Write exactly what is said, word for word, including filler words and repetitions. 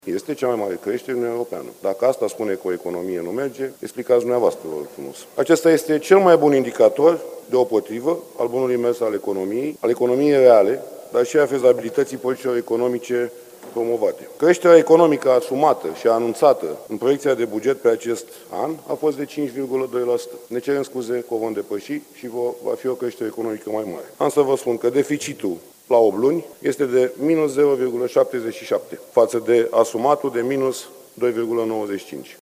Este cea mai mare creștere în Uniunea Europeană. Dacă asta spune că o economie nu merge, explicați dumneavoastră, vă rog frumos. Acesta este cel mai bun indicator, deopotrivă, al bunului mers al economiei, al economiei reale, dar și a fezabilității politicilor economice promovate. Creșterea economică asumată și anunțată în proiecția de buget pe acest an a fost de cinci virgulă doi la sută. Ne cerem scuze că o vom depăși și va fi o creștere economică mai mare. Am să vă spun că deficitul la opt luni este de minus zero virgulă șaptezeci și șapte față de asumatul de minus doi virgulă nouăzeci și cinci.